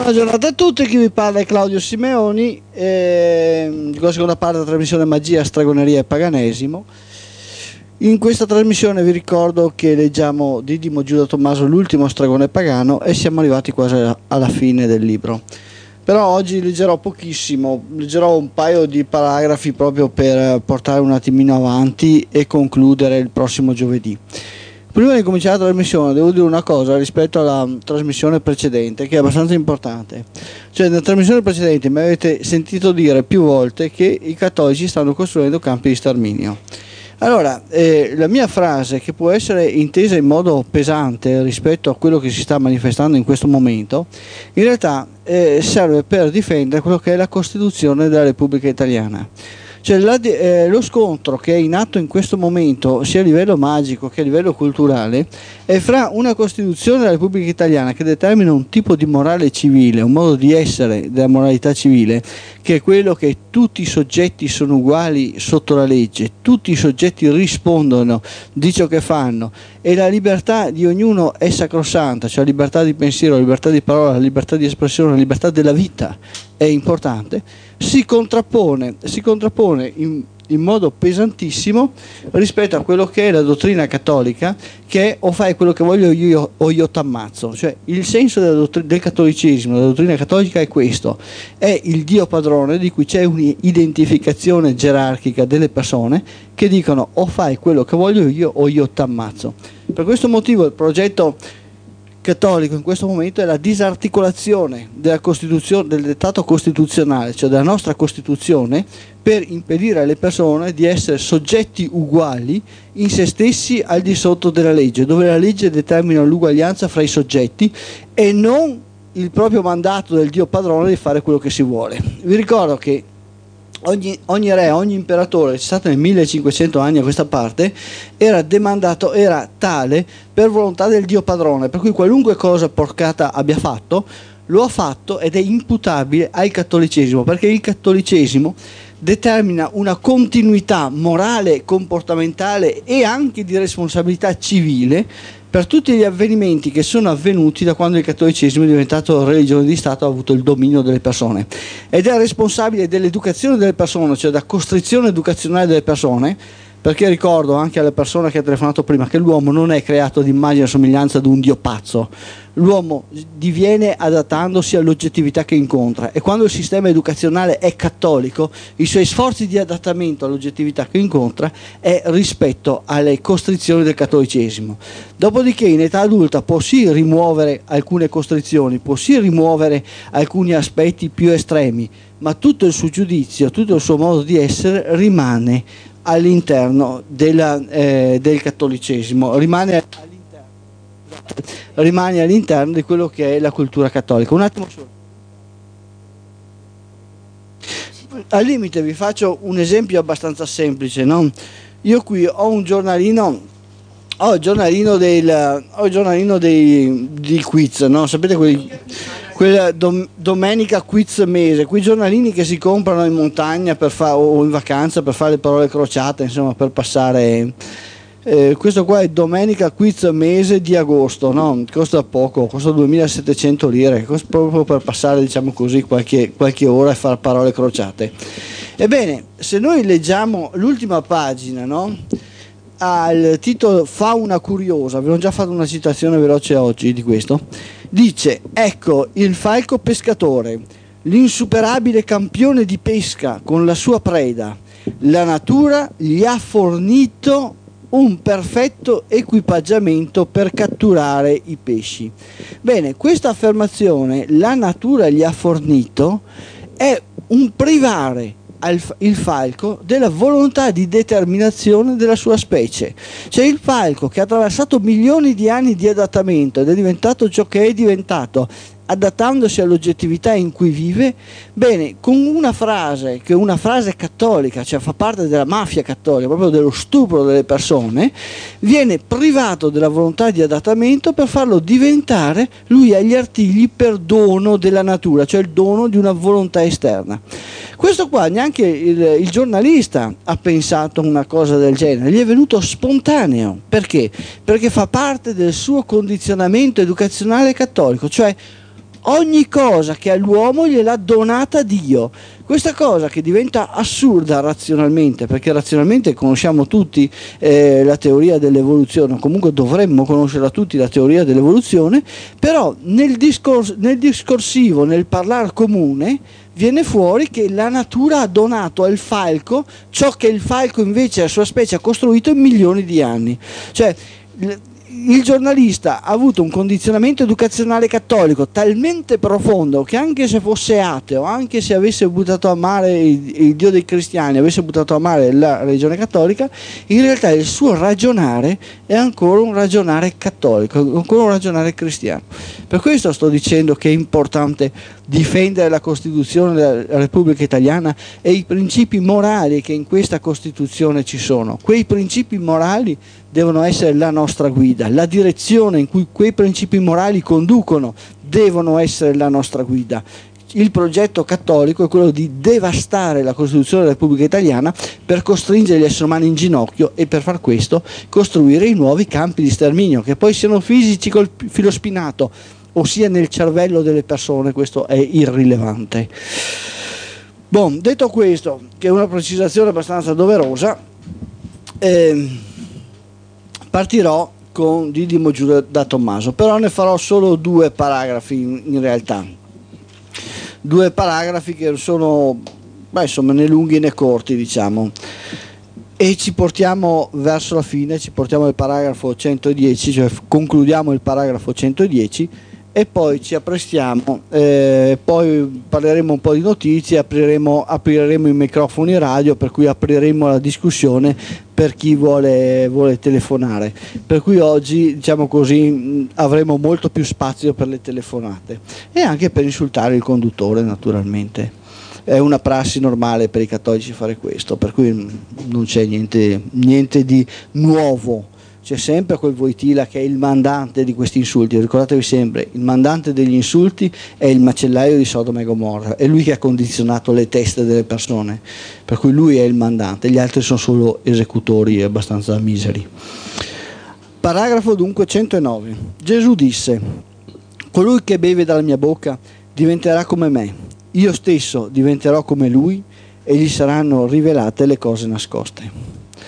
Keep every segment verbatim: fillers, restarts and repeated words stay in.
Buona giornata a tutti, chi vi parla è Claudio Simeoni, eh, con la seconda parte della trasmissione Magia, Stregoneria e Paganesimo. In questa trasmissione vi ricordo che leggiamo Didimo Giuda Tommaso, l'ultimo stregone pagano, e siamo arrivati quasi alla fine del libro. Però oggi leggerò pochissimo, leggerò un paio di paragrafi proprio per portare un attimino avanti e concludere il prossimo giovedì. Prima di cominciare la trasmissione devo dire una cosa rispetto alla trasmissione precedente, che è abbastanza importante. Cioè, nella trasmissione precedente mi avete sentito dire più volte che i cattolici stanno costruendo campi di sterminio. Allora, eh, la mia frase, che può essere intesa in modo pesante rispetto a quello che si sta manifestando in questo momento, in realtà eh, serve per difendere quello che è la Costituzione della Repubblica Italiana. Cioè, la, eh, lo scontro che è in atto in questo momento, sia a livello magico che a livello culturale, è fra una Costituzione della Repubblica Italiana che determina un tipo di morale civile, un modo di essere della moralità civile, che è quello che tutti i soggetti sono uguali sotto la legge, tutti i soggetti rispondono di ciò che fanno, e la libertà di ognuno è sacrosanta, cioè la libertà di pensiero, la libertà di parola, la libertà di espressione, la libertà della vita è importante, si contrappone, si contrappone in, in modo pesantissimo rispetto a quello che è la dottrina cattolica, che è o fai quello che voglio io o io t'ammazzo. Cioè, il senso della dottr- del cattolicesimo, della dottrina cattolica è questo: è il Dio padrone, di cui c'è un'identificazione gerarchica delle persone che dicono o fai quello che voglio io o io t'ammazzo. Per questo motivo il progetto cattolico in questo momento è la disarticolazione della Costituzione, del dettato costituzionale, cioè della nostra Costituzione, per impedire alle persone di essere soggetti uguali in se stessi al di sotto della legge, dove la legge determina l'uguaglianza fra i soggetti e non il proprio mandato del Dio padrone di fare quello che si vuole. Vi ricordo che Ogni, ogni re, ogni imperatore, c'è stato nel millecinquecento anni a questa parte, era demandato, era tale per volontà del Dio padrone, per cui qualunque cosa porcata abbia fatto, lo ha fatto ed è imputabile al cattolicesimo, perché il cattolicesimo determina una continuità morale, comportamentale e anche di responsabilità civile per tutti gli avvenimenti che sono avvenuti da quando il cattolicesimo è diventato religione di Stato, ha avuto il dominio delle persone, ed è responsabile dell'educazione delle persone, cioè da costrizione educazionale delle persone, perché ricordo anche alle persone che ha telefonato prima che l'uomo non è creato d'immagine e somiglianza di un dio pazzo. L'uomo diviene adattandosi all'oggettività che incontra, e quando il sistema educazionale è cattolico, i suoi sforzi di adattamento all'oggettività che incontra è rispetto alle costrizioni del cattolicesimo. Dopodiché in età adulta può sì rimuovere alcune costrizioni, può sì rimuovere alcuni aspetti più estremi, ma tutto il suo giudizio, tutto il suo modo di essere rimane all'interno della, eh, del cattolicesimo, rimane all'interno, rimane all'interno di quello che è la cultura cattolica. Un attimo solo. Al limite vi faccio un esempio abbastanza semplice, no? Io qui ho un giornalino, ho il giornalino del, ho il giornalino dei, di quiz, no? Sapete quelli, quella dom, domenica quiz mese, quei giornalini che si comprano in montagna per fa, o in vacanza per fare le parole crociate, insomma, per passare. Eh, questo qua è domenica quiz mese di agosto, no? Costa poco, costa duemilasettecento lire, costa proprio per passare, diciamo così, qualche, qualche ora e fare parole crociate. Ebbene, se noi leggiamo l'ultima pagina, no? Al titolo Fauna curiosa, avevo già fatto una citazione veloce oggi di questo, dice: ecco il falco pescatore, l'insuperabile campione di pesca con la sua preda, la natura gli ha fornito un perfetto equipaggiamento per catturare i pesci. Bene, questa affermazione, la natura gli ha fornito, è un privare il falco della volontà di determinazione della sua specie. Cioè il falco, che ha attraversato milioni di anni di adattamento ed è diventato ciò che è diventato, adattandosi all'oggettività in cui vive, bene, con una frase, che è una frase cattolica, cioè fa parte della mafia cattolica, proprio dello stupro delle persone, viene privato della volontà di adattamento per farlo diventare lui agli artigli per dono della natura, cioè il dono di una volontà esterna. Questo qua neanche il, il giornalista ha pensato una cosa del genere, gli è venuto spontaneo. Perché? Perché fa parte del suo condizionamento educazionale cattolico, cioè ogni cosa che è all'uomo gliel'ha donata Dio. Questa cosa che diventa assurda razionalmente, perché razionalmente conosciamo tutti eh, la teoria dell'evoluzione, comunque dovremmo conoscerla tutti la teoria dell'evoluzione, però nel, discors- nel discorsivo, nel parlare comune, viene fuori che la natura ha donato al falco ciò che il falco invece la sua specie ha costruito in milioni di anni. Cioè, il giornalista ha avuto un condizionamento educazionale cattolico talmente profondo che anche se fosse ateo, anche se avesse buttato a mare il, il Dio dei cristiani, avesse buttato a mare la religione cattolica, in realtà il suo ragionare è ancora un ragionare cattolico, ancora un ragionare cristiano. Per questo sto dicendo che è importante difendere la Costituzione della Repubblica Italiana e i principi morali che in questa Costituzione ci sono. Quei principi morali devono essere la nostra guida, la direzione in cui quei principi morali conducono devono essere la nostra guida. Il progetto cattolico è quello di devastare la Costituzione della Repubblica Italiana per costringere gli esseri umani in ginocchio e per far questo costruire i nuovi campi di sterminio, che poi siano fisici col filo spinato o sia nel cervello delle persone, questo è irrilevante. Bon, detto questo, che è una precisazione abbastanza doverosa, ehm, partirò con Didimo giù da Tommaso, però ne farò solo due paragrafi in, in realtà, due paragrafi che sono, beh, insomma, né lunghi né corti, diciamo, e ci portiamo verso la fine, ci portiamo al paragrafo centodieci, cioè concludiamo il paragrafo centodieci e poi ci apprestiamo, eh, poi parleremo un po' di notizie, apriremo, apriremo i microfoni radio, per cui apriremo la discussione per chi vuole, vuole telefonare, per cui oggi, diciamo così, avremo molto più spazio per le telefonate e anche per insultare il conduttore, naturalmente. È una prassi normale per i cattolici fare questo, per cui non c'è niente, niente di nuovo. C'è sempre quel Wojtyla che è il mandante di questi insulti. Ricordatevi sempre, il mandante degli insulti è il macellaio di Sodoma e Gomorra, è lui che ha condizionato le teste delle persone, per cui lui è il mandante, gli altri sono solo esecutori abbastanza miseri. Paragrafo dunque centonove. Gesù disse: colui che beve dalla mia bocca diventerà come me, io stesso diventerò come lui e gli saranno rivelate le cose nascoste.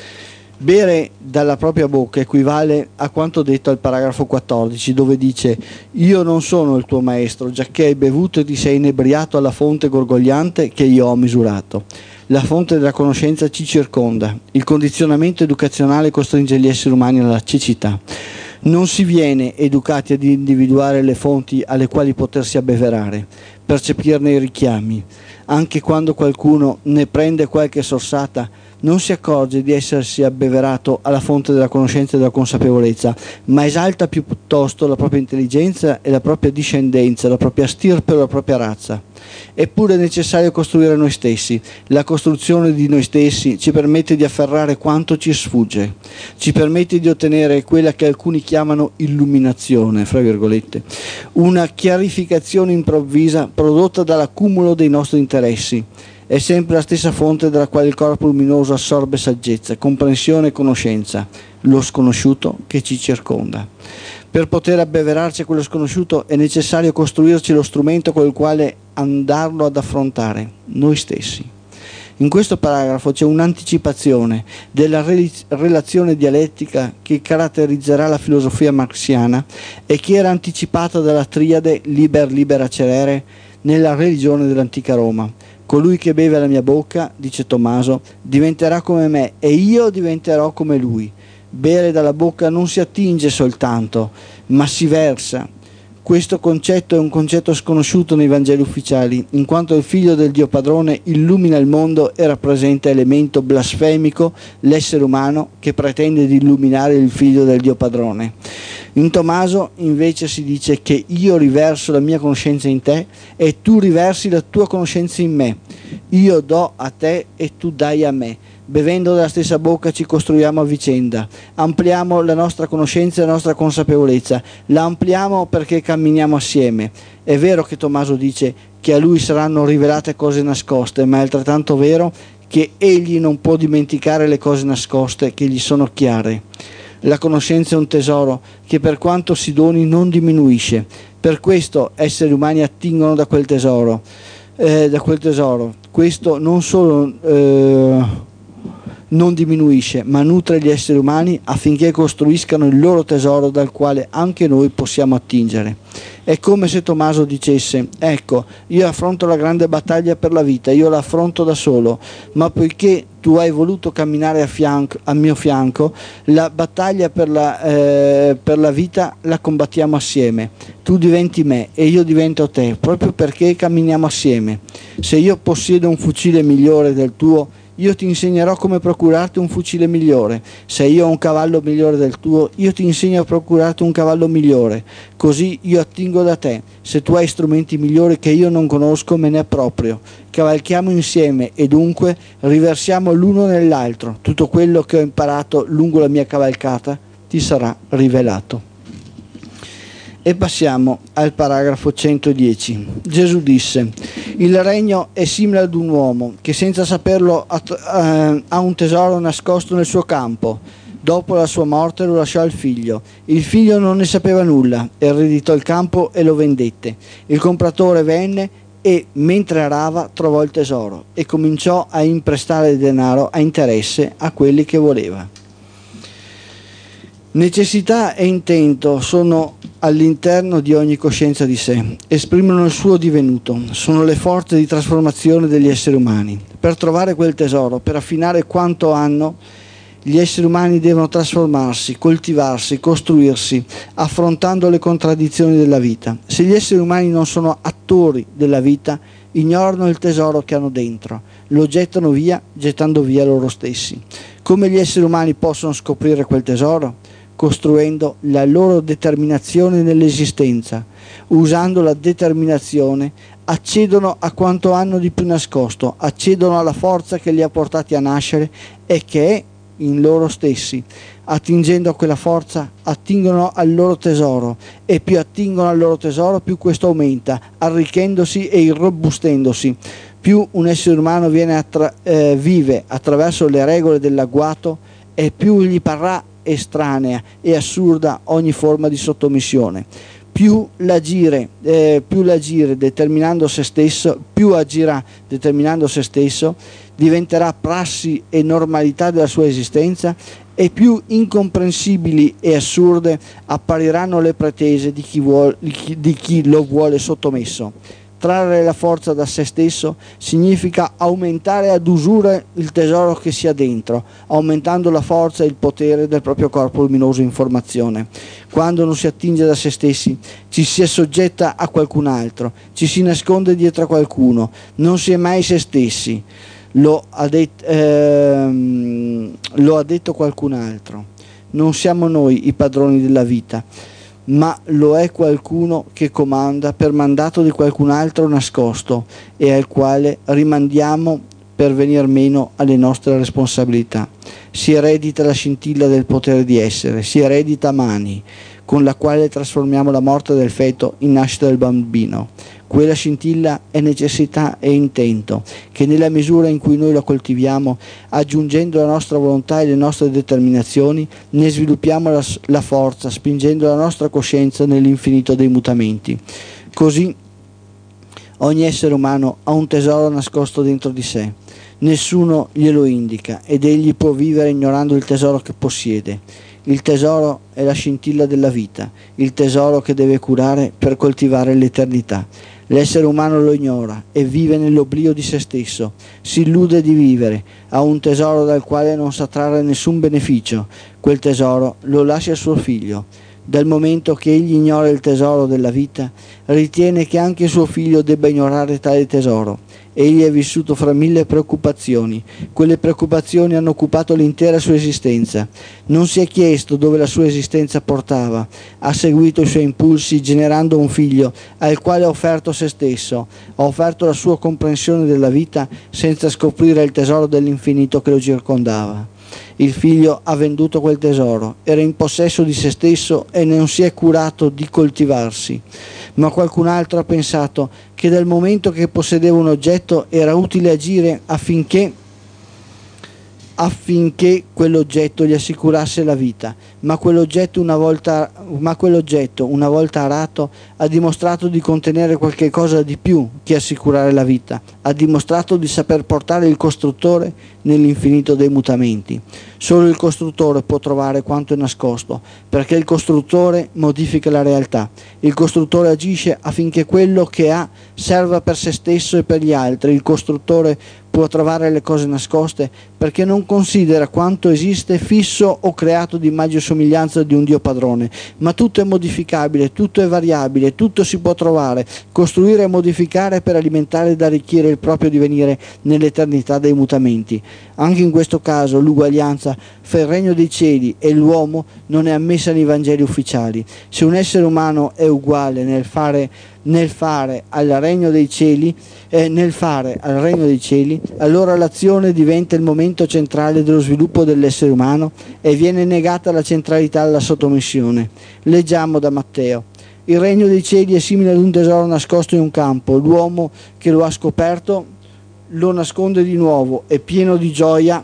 Bere dalla propria bocca equivale a quanto detto al paragrafo quattordici, dove dice: io non sono il tuo maestro, giacché hai bevuto e ti sei inebriato alla fonte gorgogliante che io ho misurato. La fonte della conoscenza ci circonda, il condizionamento educazionale costringe gli esseri umani alla cecità. Non si viene educati ad individuare le fonti alle quali potersi abbeverare, percepirne i richiami. Anche quando qualcuno ne prende qualche sorsata, non si accorge di essersi abbeverato alla fonte della conoscenza e della consapevolezza, ma esalta piuttosto la propria intelligenza e la propria discendenza, la propria stirpe o la propria razza. Eppure è necessario costruire noi stessi. La costruzione di noi stessi ci permette di afferrare quanto ci sfugge, ci permette di ottenere quella che alcuni chiamano illuminazione, fra virgolette, una chiarificazione improvvisa prodotta dall'accumulo dei nostri interessi. È sempre la stessa fonte dalla quale il corpo luminoso assorbe saggezza, comprensione e conoscenza, lo sconosciuto che ci circonda. Per poter abbeverarci a quello sconosciuto è necessario costruirci lo strumento con il quale andarlo ad affrontare, noi stessi. In questo paragrafo c'è un'anticipazione della relazione dialettica che caratterizzerà la filosofia marxiana e che era anticipata dalla triade liber libera cerere nella religione dell'antica Roma. Colui che beve la mia bocca, dice Tommaso, diventerà come me e io diventerò come lui. Bere dalla bocca non si attinge soltanto, ma si versa. Questo concetto è un concetto sconosciuto nei Vangeli ufficiali, in quanto il Figlio del Dio Padrone illumina il mondo e rappresenta elemento blasfemico l'essere umano che pretende di illuminare il Figlio del Dio Padrone. In Tommaso invece si dice che io riverso la mia conoscenza in te e tu riversi la tua conoscenza in me. Io do a te e tu dai a me. Bevendo dalla stessa bocca ci costruiamo a vicenda, ampliamo la nostra conoscenza e la nostra consapevolezza, la ampliamo perché camminiamo assieme. È vero che Tommaso dice che a lui saranno rivelate cose nascoste, ma è altrettanto vero che egli non può dimenticare le cose nascoste che gli sono chiare. La conoscenza è un tesoro che per quanto si doni non diminuisce, Per questo esseri umani attingono da quel tesoro, eh, da quel tesoro. Questo non solo eh, non diminuisce, ma nutre gli esseri umani affinché costruiscano il loro tesoro dal quale anche noi possiamo attingere. È come se Tommaso dicesse: ecco, io affronto la grande battaglia per la vita, io la affronto da solo, ma poiché tu hai voluto camminare a, fianco, a mio fianco, la battaglia per la, eh, per la vita la combattiamo assieme. Tu diventi me e io divento te, proprio perché camminiamo assieme. Se io possiedo un fucile migliore del tuo, io ti insegnerò come procurarti un fucile migliore. Se io ho un cavallo migliore del tuo, io ti insegno a procurarti un cavallo migliore. Così io attingo da te. Se tu hai strumenti migliori che io non conosco, me ne approprio. Cavalchiamo insieme e dunque riversiamo l'uno nell'altro. Tutto quello che ho imparato lungo la mia cavalcata ti sarà rivelato. E passiamo al paragrafo centodieci. Gesù disse: il regno è simile ad un uomo che senza saperlo ha un tesoro nascosto nel suo campo. Dopo la sua morte lo lasciò al figlio. Il figlio non ne sapeva nulla, ereditò il campo e lo vendette. Il compratore venne e, mentre arava, trovò il tesoro e cominciò a imprestare il denaro a interesse a quelli che voleva. Necessità e intento sono all'interno di ogni coscienza di sé, esprimono il suo divenuto, sono le forze di trasformazione degli esseri umani. Per trovare quel tesoro, per affinare quanto hanno, gli esseri umani devono trasformarsi, coltivarsi, costruirsi, affrontando le contraddizioni della vita. Se gli esseri umani non sono attori della vita, ignorano il tesoro che hanno dentro, lo gettano via, gettando via loro stessi. Come gli esseri umani possono scoprire quel tesoro? Costruendo la loro determinazione nell'esistenza. Usando la determinazione accedono a quanto hanno di più nascosto, accedono alla forza che li ha portati a nascere e che è in loro stessi. Attingendo a quella forza attingono al loro tesoro, e più attingono al loro tesoro più questo aumenta, arricchendosi e irrobustendosi. Più un essere umano viene attra- eh, vive attraverso le regole dell'agguato, e più gli parrà estranea e assurda ogni forma di sottomissione. Più l'agire, eh, più l'agire determinando se stesso, più agirà determinando se stesso, diventerà prassi e normalità della sua esistenza, e più incomprensibili e assurde appariranno le pretese di chi, vuole, di chi, di chi lo vuole sottomesso. Trarre la forza da se stesso significa aumentare ad usura il tesoro che si ha dentro, aumentando la forza e il potere del proprio corpo luminoso in formazione. Quando non si attinge da se stessi, ci si assoggetta a qualcun altro, ci si nasconde dietro a qualcuno, non si è mai se stessi. Lo ha, det- ehm, lo ha detto qualcun altro. Non siamo noi i padroni della vita, ma lo è qualcuno che comanda per mandato di qualcun altro nascosto e al quale rimandiamo per venir meno alle nostre responsabilità. Si eredita la scintilla del potere di essere, si eredita Mani, con la quale trasformiamo la morte del feto in nascita del bambino. Quella scintilla è necessità e intento, che nella misura in cui noi la coltiviamo, aggiungendo la nostra volontà e le nostre determinazioni, ne sviluppiamo la, la forza, spingendo la nostra coscienza nell'infinito dei mutamenti. Così ogni essere umano ha un tesoro nascosto dentro di sé. Nessuno glielo indica ed egli può vivere ignorando il tesoro che possiede. Il tesoro è la scintilla della vita, il tesoro che deve curare per coltivare l'eternità. L'essere umano lo ignora e vive nell'oblio di se stesso, si illude di vivere, ha un tesoro dal quale non sa trarre nessun beneficio. Quel tesoro lo lascia a suo figlio. Dal momento che egli ignora il tesoro della vita, ritiene che anche suo figlio debba ignorare tale tesoro. Egli è vissuto fra mille preoccupazioni. Quelle preoccupazioni hanno occupato l'intera sua esistenza. Non si è chiesto dove la sua esistenza portava. Ha seguito i suoi impulsi generando un figlio al quale ha offerto se stesso, ha offerto la sua comprensione della vita senza scoprire il tesoro dell'infinito che lo circondava. Il figlio ha venduto quel tesoro, era in possesso di se stesso e non si è curato di coltivarsi. Ma qualcun altro ha pensato che dal momento che possedeva un oggetto era utile agire affinché affinché quell'oggetto gli assicurasse la vita, ma quell'oggetto una volta, ma quell'oggetto, una volta arato, ha dimostrato di contenere qualche cosa di più che assicurare la vita, ha dimostrato di saper portare il costruttore nell'infinito dei mutamenti. Solo il costruttore può trovare quanto è nascosto, perché il costruttore modifica la realtà. Il costruttore agisce affinché quello che ha serva per se stesso e per gli altri. Il costruttore può trovare le cose nascoste perché non considera quanto esiste fisso o creato di immagine e somiglianza di un Dio padrone, ma tutto è modificabile, tutto è variabile, tutto si può trovare, costruire e modificare per alimentare ed arricchire il proprio divenire nell'eternità dei mutamenti. Anche in questo caso l'uguaglianza fra il regno dei cieli e l'uomo non è ammessa nei Vangeli ufficiali. Se un essere umano è uguale nel fare nel fare al regno dei cieli, eh, nel fare al regno dei cieli, allora l'azione diventa il momento centrale dello sviluppo dell'essere umano e viene negata la centralità alla sottomissione. Leggiamo da Matteo. Il regno dei cieli è simile ad un tesoro nascosto in un campo. L'uomo che lo ha scoperto lo nasconde di nuovo e pieno di gioia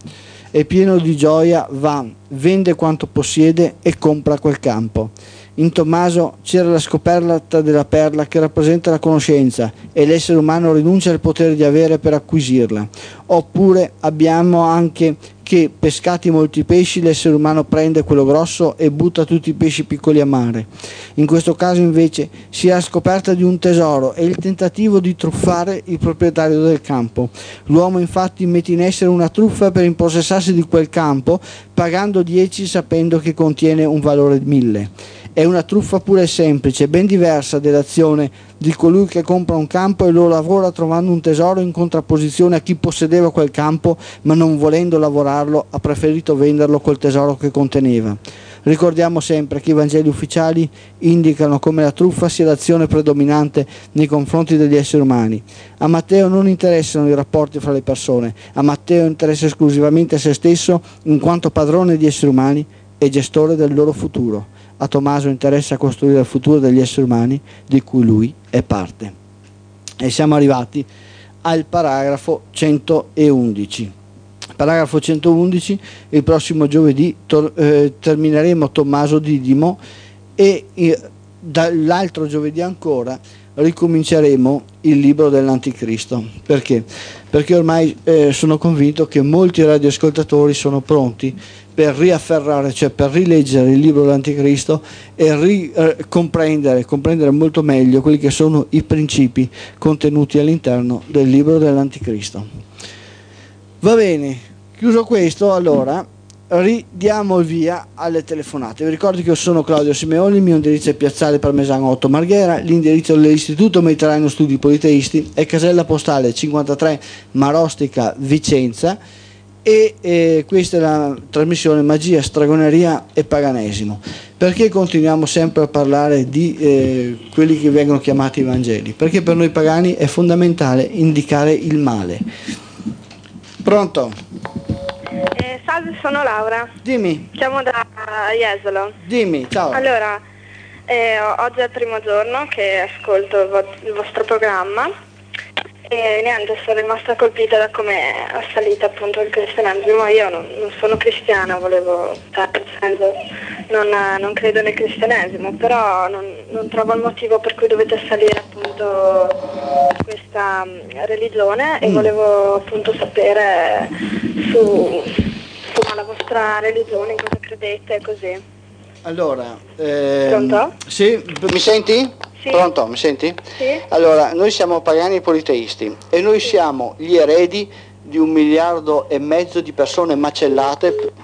e pieno di gioia va, vende quanto possiede e compra quel campo. In Tommaso c'era la scoperta della perla che rappresenta la conoscenza e l'essere umano rinuncia al potere di avere per acquisirla. Oppure abbiamo anche che, pescati molti pesci, l'essere umano prende quello grosso e butta tutti i pesci piccoli a mare. In questo caso invece si è la scoperta di un tesoro e il tentativo di truffare il proprietario del campo. L'uomo infatti mette in essere una truffa per impossessarsi di quel campo, pagando dieci sapendo che contiene un valore di mille. È una truffa pura e semplice, ben diversa dell'azione di colui che compra un campo e lo lavora trovando un tesoro in contrapposizione a chi possedeva quel campo ma non volendo lavorarlo ha preferito venderlo col tesoro che conteneva. Ricordiamo sempre che i Vangeli ufficiali indicano come la truffa sia l'azione predominante nei confronti degli esseri umani. A Matteo non interessano i rapporti fra le persone, a Matteo interessa esclusivamente se stesso in quanto padrone di esseri umani e gestore del loro futuro. A Tommaso interessa costruire il futuro degli esseri umani di cui lui è parte. E siamo arrivati al paragrafo centoundici. Paragrafo centoundici, il prossimo giovedì tor- eh, termineremo Tommaso Didimo e eh, dall'altro giovedì ancora ricominceremo il libro dell'Anticristo. Perché? Perché ormai eh, sono convinto che molti radioascoltatori sono pronti per riafferrare, cioè per rileggere il libro dell'Anticristo e ri, eh, comprendere, comprendere molto meglio quelli che sono i principi contenuti all'interno del libro dell'Anticristo. Va bene, chiuso questo, allora ridiamo il via alle telefonate. Vi ricordo che io sono Claudio Simeoni, il mio indirizzo è Piazzale Parmesano otto Marghera, l'indirizzo dell'Istituto Mediterraneo Studi Politeisti è casella postale cinquantatré Marostica Vicenza e eh, questa è la trasmissione Magia, Stregoneria e Paganesimo. Perché continuiamo sempre a parlare di eh, quelli che vengono chiamati i Vangeli? Perché per noi pagani è fondamentale indicare il male. Pronto? Eh, salve, sono Laura. Dimmi. Chiamo da Jesolo. Dimmi, ciao. Allora, eh, oggi è il primo giorno che ascolto il, vo- il vostro programma e niente, sono rimasta colpita da come è salito appunto il cristianesimo. Io non, non sono cristiana, volevo, cioè, nel senso, non, non credo nel cristianesimo, però non, non trovo il motivo per cui dovete salire appunto questa religione e mm. volevo appunto sapere su, su la vostra religione, in cosa credete e così. Allora, ehm, pronto? Sì, mi senti? Sì. Pronto, mi senti? Sì. Allora, noi siamo pagani politeisti e noi siamo gli eredi di un miliardo e mezzo di persone macellate.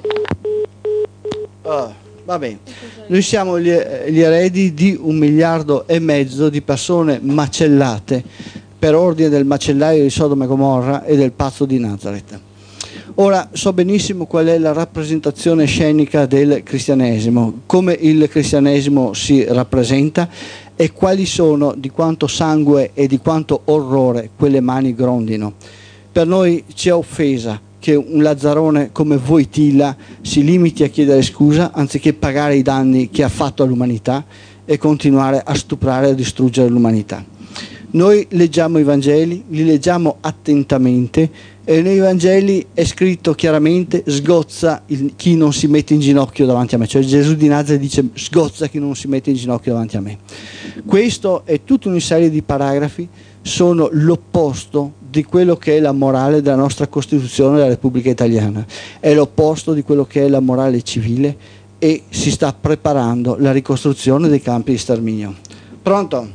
Oh, va bene. Noi siamo gli, gli eredi di un miliardo e mezzo di persone macellate per ordine del macellaio di Sodoma e Gomorra e del pazzo di Nazareth. Ora, so benissimo qual è la rappresentazione scenica del cristianesimo, come il cristianesimo si rappresenta e quali sono, di quanto sangue e di quanto orrore quelle mani grondino. Per noi c'è offesa che un lazzarone come Wojtyla si limiti a chiedere scusa anziché pagare i danni che ha fatto all'umanità e continuare a stuprare e a distruggere l'umanità. Noi leggiamo i Vangeli, li leggiamo attentamente e nei Vangeli è scritto chiaramente sgozza il, chi non si mette in ginocchio davanti a me, cioè Gesù di Nazareth dice sgozza chi non si mette in ginocchio davanti a me. Questo è tutta una serie di paragrafi, sono l'opposto di quello che è la morale della nostra Costituzione della Repubblica Italiana, è l'opposto di quello che è la morale civile e si sta preparando la ricostruzione dei campi di sterminio. Pronto?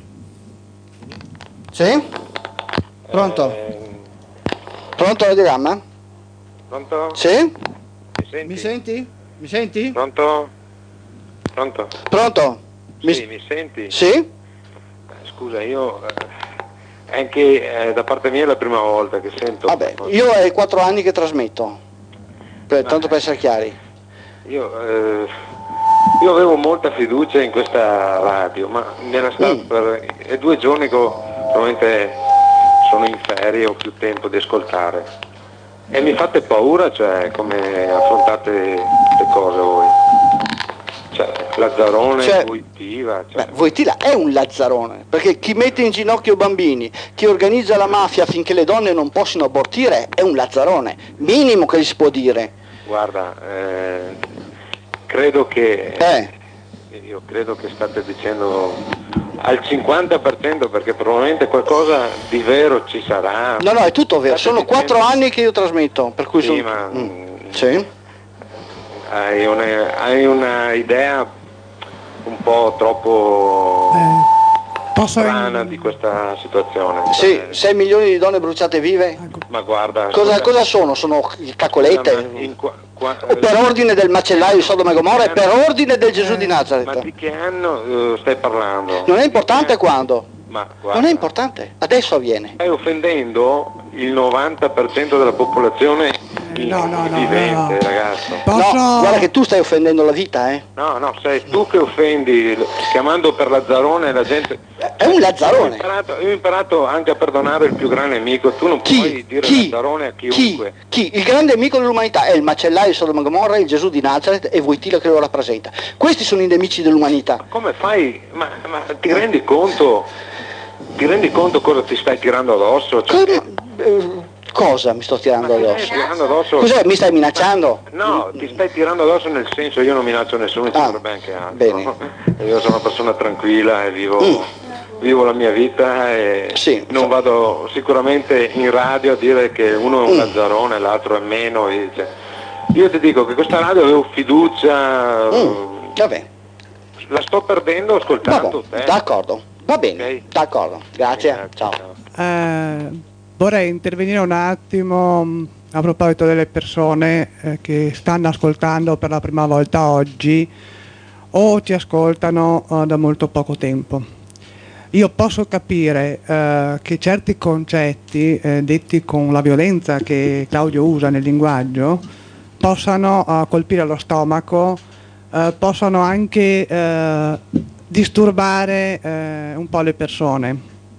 Sì? Pronto? Eh, Pronto radiogramma? Pronto? Sì? Mi senti? Mi senti? Mi senti? Pronto? Pronto? Pronto? Mi Sì, mi senti? Sì? Eh, Scusa, io eh, anche eh, da parte mia è la prima volta che sento. Vabbè, io è quattro anni che trasmetto, per, tanto per essere chiari. Io, eh, io avevo molta fiducia in questa radio, ma me la sta Mm. per è due giorni che ho- probabilmente sono in ferie, ho più tempo di ascoltare. E mi fate paura, cioè, come affrontate le cose voi? Cioè, Lazzarone, Cioè, Wojtyła, cioè, Beh, Wojtyła è un lazzarone, perché chi mette in ginocchio bambini, chi organizza la mafia affinché le donne non possano abortire, è un lazzarone, minimo che gli si può dire. guarda, eh, credo che Eh. io credo che state dicendo al cinquanta per cento, perché probabilmente qualcosa di vero ci sarà. No, no, è tutto vero, State sono dicendo- quattro anni che io trasmetto, per cui Sì, sono... ma Mm. Sì? hai una, hai una idea un po' troppo Eh, posso strana di questa situazione. Sì, Cioè, sei milioni di donne bruciate vive? Ecco, ma guarda, Cosa, scusa, cosa sono? Sono caccolette? scusa, ma in qua- qua- O per ordine del macellaio di Sodoma e Gomorra e per ordine del Gesù di ma Nazareth? di che anno eh, stai parlando? Non è Di importante che- quando? Ma guarda, Non è importante, adesso avviene. stai offendendo il novanta per cento della popolazione no, no, no, vivente, no. ragazzo. Posso... No, guarda che tu stai offendendo la vita, eh? No, no, sei tu che offendi, chiamando per Lazzarone la gente. È un Io ho lazzarone. imparato, io ho imparato anche a perdonare il più grande nemico, tu non Chi? puoi dire Chi? Lazzarone a Chi? chiunque. Chi? Il grande amico dell'umanità è il macellaio di Sodoma e Gomorra, il Gesù di Nazareth e Wojtyła che lo rappresenta. Questi sono i nemici dell'umanità. Come fai? Ma, ma ti rendi conto? Ti rendi conto cosa ti stai tirando addosso? Cioè, Cosa, eh, cosa mi sto tirando ma ti addosso? stai tirando addosso? Cos'è? Mi stai minacciando? No, ti stai tirando addosso nel senso, io non minaccio nessuno, ci Ah, vorrebbe anche altro. bene. Io sono una persona tranquilla e vivo, Mm. vivo la mia vita e Sì. non vado sicuramente in radio a dire che uno è un Mm. lazzarone e l'altro è meno. e cioè, io ti dico che questa radio avevo fiducia, Mm, vabbè, la sto perdendo ascoltando vabbè, te. d'accordo, va bene, Ok. d'accordo, grazie, ciao. Eh, vorrei intervenire un attimo mh, a proposito delle persone eh, che stanno ascoltando per la prima volta oggi o ci ascoltano eh, da molto poco tempo. Io posso capire eh, che certi concetti eh, detti con la violenza che Claudio usa nel linguaggio possano eh, colpire lo stomaco, eh, possano anche eh, disturbare eh, un po' le persone.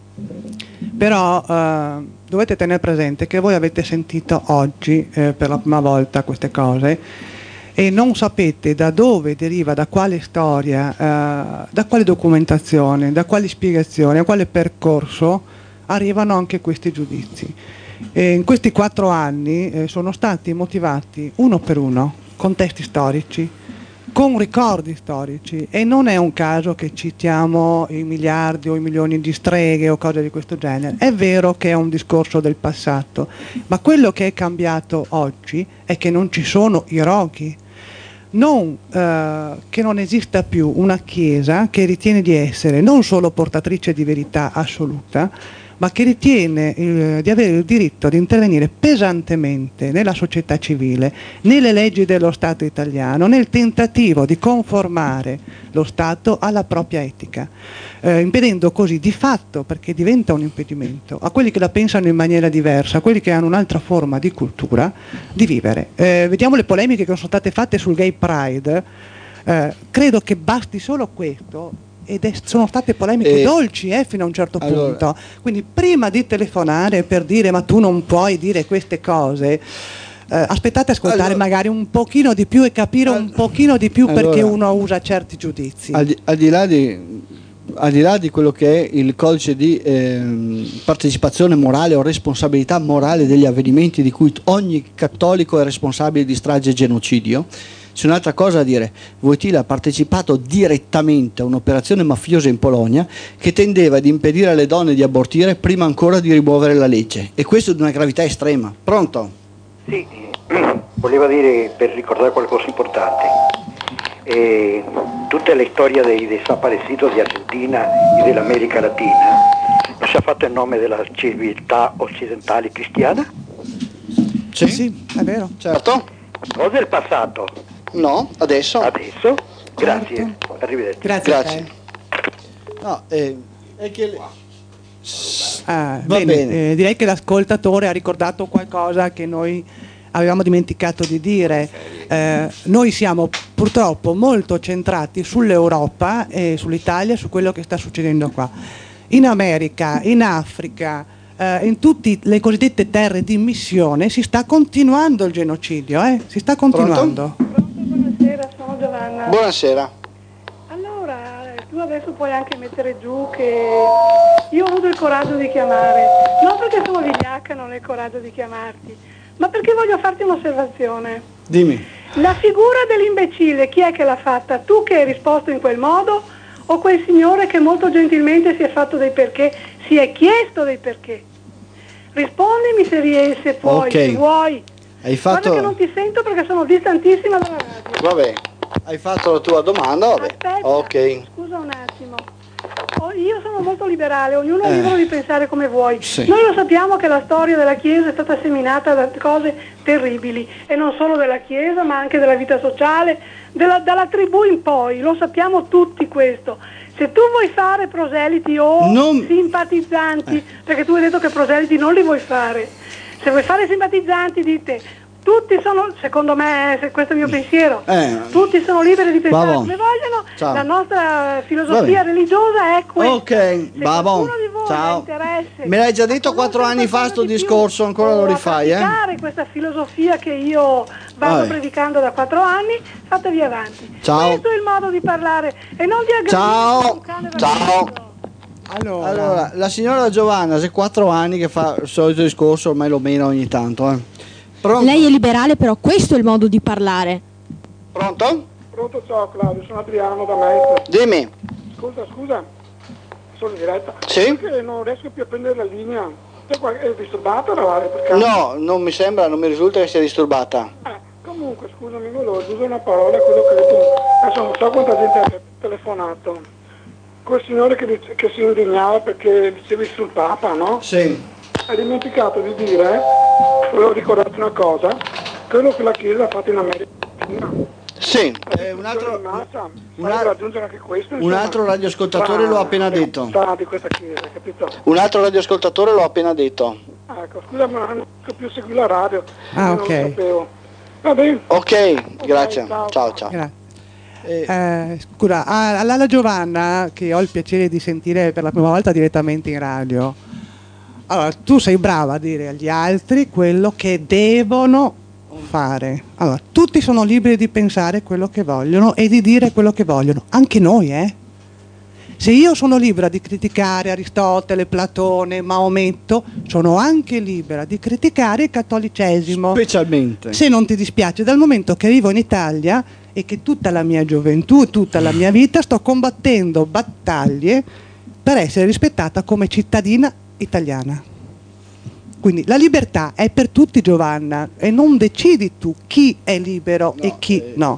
Però eh, dovete tenere presente che voi avete sentito oggi eh, per la prima volta queste cose e non sapete da dove deriva, da quale storia, eh, da quale documentazione, da quali spiegazioni, a quale percorso arrivano anche questi giudizi. E in questi quattro anni eh, sono stati motivati uno per uno con testi storici, con ricordi storici, e non è un caso che citiamo i miliardi o i milioni di streghe o cose di questo genere. È vero che è un discorso del passato, ma quello che è cambiato oggi è che non ci sono i roghi, non, eh, che non esista più una Chiesa che ritiene di essere non solo portatrice di verità assoluta, ma che ritiene eh, di avere il diritto di intervenire pesantemente nella società civile, nelle leggi dello Stato italiano, nel tentativo di conformare lo Stato alla propria etica, eh, impedendo così di fatto, perché diventa un impedimento, a quelli che la pensano in maniera diversa, a quelli che hanno un'altra forma di cultura, di vivere. Eh, vediamo le polemiche che sono state fatte sul Gay Pride. Eh, credo che basti solo questo, ed è, sono state polemiche Eh, dolci eh, fino a un certo allora. punto. Quindi prima di telefonare per dire ma tu non puoi dire queste cose, eh, aspettate a ascoltare Allora. magari un pochino di più e capire un All- pochino di più perché allora. uno usa certi giudizi. Al di, al di là di, al di là di quello che è il codice di eh, partecipazione morale o responsabilità morale degli avvenimenti di cui ogni cattolico è responsabile di strage e genocidio, c'è un'altra cosa da dire. Wojtyla ha partecipato direttamente a un'operazione mafiosa in Polonia che tendeva ad impedire alle donne di abortire prima ancora di rimuovere la legge, e questo è di una gravità estrema. Pronto? Sì, volevo dire, per ricordare qualcosa di importante, eh, tutta la storia dei desaparecidos di Argentina e dell'America Latina non si è fatto in nome della civiltà occidentale cristiana? Sì, sì, è vero. Certo. O del passato? No, adesso. Adesso? Grazie, arrivederci. Grazie. Grazie. No, eh, è che le- Ah, Va bene, bene. eh, direi che l'ascoltatore ha ricordato qualcosa che noi avevamo dimenticato di dire. Eh, noi siamo purtroppo molto centrati sull'Europa e sull'Italia, su quello che sta succedendo qua. In America, in Africa, eh, in tutte le cosiddette terre di missione si sta continuando il genocidio, eh? si sta continuando. Pronto, buonasera, sono Giovanna. Buonasera. Allora, eh, tu adesso puoi anche mettere giù che io ho avuto il coraggio di chiamare, non perché sono vigliacca, non ho il coraggio di chiamarti, ma perché voglio farti un'osservazione. Dimmi. La figura dell'imbecille, chi è che l'ha fatta? Tu che hai risposto in quel modo o quel signore che molto gentilmente si è fatto dei perché, si è chiesto dei perché? Rispondimi se riesci, se puoi, Ok. se vuoi. Hai Guarda fatto. che non ti sento perché sono distantissima dalla radio. Vabbè, hai fatto la tua domanda, vabbè. Aspetta, Ok. scusa un attimo. Oh, io sono molto liberale, ognuno è Eh. libero di pensare come vuoi. Sì. Noi lo sappiamo che la storia della Chiesa è stata seminata da cose terribili, e non solo della Chiesa ma anche della vita sociale, della, dalla tribù in poi, lo sappiamo tutti questo. Se tu vuoi fare proseliti o Non- simpatizzanti, perché tu hai detto che proseliti non li vuoi fare, se vuoi fare simpatizzanti dite... Tutti sono, secondo me, se questo è il mio pensiero, Eh. tutti sono liberi di pensare Babbo. come vogliono, Ciao. la nostra filosofia Vabbè. religiosa è questa. Ok, Se babbo. qualcuno di voi ha Ciao. interesse Me l'hai già detto a quattro conoscere anni fa qualcosa sto di più, discorso, ancora o lo a rifai, eh? praticare questa filosofia che io vado Vabbè. predicando da quattro anni, fatevi avanti. Ciao. Questo è il modo di parlare e non di aggredire Ciao. un cane Ciao. vagabondo. Allora, Allora, la signora Giovanna, se quattro anni che fa il solito discorso, ormai lo meno ogni tanto, eh. Pronto? Lei è liberale, però questo è il modo di parlare. Pronto? Pronto, ciao Claudio, sono Adriano da Mestre. Dimmi. Scusa, scusa, sono in diretta. Sì? Perché non riesco più a prendere la linea. C'è qual- È disturbata la Vale per caso? No, non mi sembra, non mi risulta che sia disturbata. Eh, comunque, scusami, volevo usare una parola, quello che hai detto. Adesso non so quanta gente ha telefonato. Quel signore che, dice- che si indignava perché dicevi sul Papa, no? Sì. Hai dimenticato di dire, volevo ricordarti una cosa, quello che la Chiesa ha fatto in America Latina. Sì. Eh, un altro, In massa, un fai al- raggiungere anche questo, un insomma, altro radioascoltatore lo ha appena tra- detto. tra di questa Chiesa, capito? Un altro radioascoltatore lo ha appena detto. Ecco, scusa, ma non riesco più a seguire la radio. Ah, non ok. lo sapevo. Va bene. Ok, grazie. ciao. Ciao, ciao. grazie. Eh, Eh, scusa, a- all'Ala Giovanna, che ho il piacere di sentire per la prima volta direttamente in radio. Allora, tu sei brava a dire agli altri quello che devono fare. Allora, tutti sono liberi di pensare quello che vogliono e di dire quello che vogliono, anche noi, eh. Se io sono libera di criticare Aristotele, Platone, Maometto, sono anche libera di criticare il cattolicesimo. specialmente. Se non ti dispiace, dal momento che vivo in Italia e che tutta la mia gioventù e tutta la mia vita sto combattendo battaglie per essere rispettata come cittadina italiana. Quindi la libertà è per tutti, Giovanna, e non decidi tu chi è libero e chi eh, no.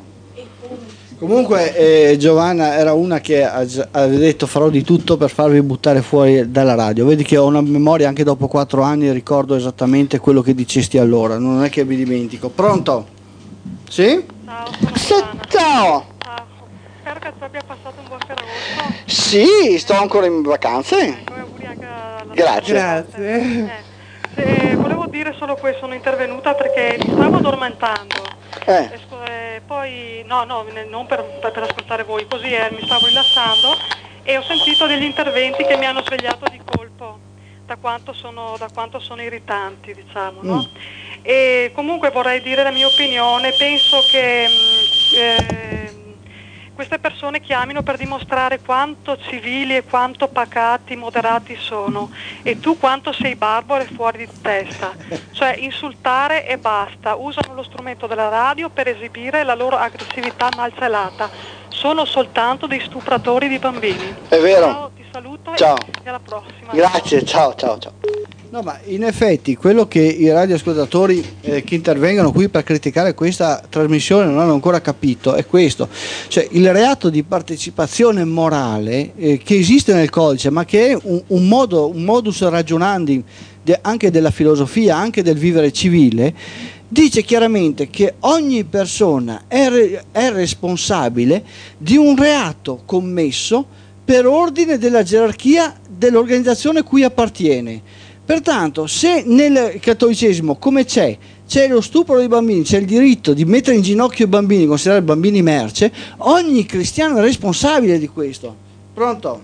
Comunque eh, Giovanna era una che ha già- aveva detto farò di tutto per farvi buttare fuori dalla radio. Vedi che ho una memoria anche dopo quattro anni, ricordo esattamente quello che dicesti allora, non è che mi dimentico. Pronto? Sì? Ciao, sono Se- Giovanna. ciao! Ciao. Spero che tu abbia passato un buon Ferragosto. Sì, sto ancora in vacanze. Ecco, e auguri anche alla Grazie. Grazie. Eh, se- volevo dire solo questo, sono intervenuta perché mi stavo addormentando. Eh, E scu- e poi, no, no, ne- non per, per- per ascoltare voi, così eh, mi stavo rilassando e ho sentito degli interventi che mi hanno svegliato di colpo da quanto sono, da quanto sono irritanti, diciamo, no? Mm. E comunque vorrei dire la mia opinione, penso che mh, eh, queste persone chiamino per dimostrare quanto civili e quanto pacati, moderati sono, e tu quanto sei barbaro e fuori di testa. Cioè insultare e basta, usano lo strumento della radio per esibire la loro aggressività malcelata. Sono soltanto dei stupratori di bambini. È vero. Ciao, ti saluto Ciao. e alla prossima. Grazie, ciao ciao ciao. No, ma in effetti quello che i radioascoltatori eh, che intervengono qui per criticare questa trasmissione non hanno ancora capito è questo, cioè il reato di partecipazione morale eh, che esiste nel codice, ma che è un, un modo, un modus ragionandi de, anche della filosofia, anche del vivere civile, dice chiaramente che ogni persona è, re, è responsabile di un reato commesso per ordine della gerarchia dell'organizzazione cui appartiene. Pertanto, se nel cattolicesimo, come c'è, c'è lo stupro dei bambini, c'è il diritto di mettere in ginocchio i bambini, considerare i bambini merce, ogni cristiano è responsabile di questo. Pronto?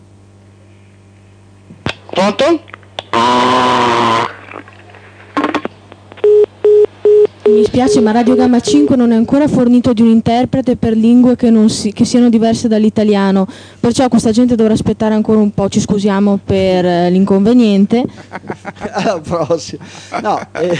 Pronto? Mi spiace, ma Radio Gamma cinque non è ancora fornito di un interprete per lingue che, non si, che siano diverse dall'italiano, perciò questa gente dovrà aspettare ancora un po', ci scusiamo per eh, l'inconveniente. Alla prossima. No, eh,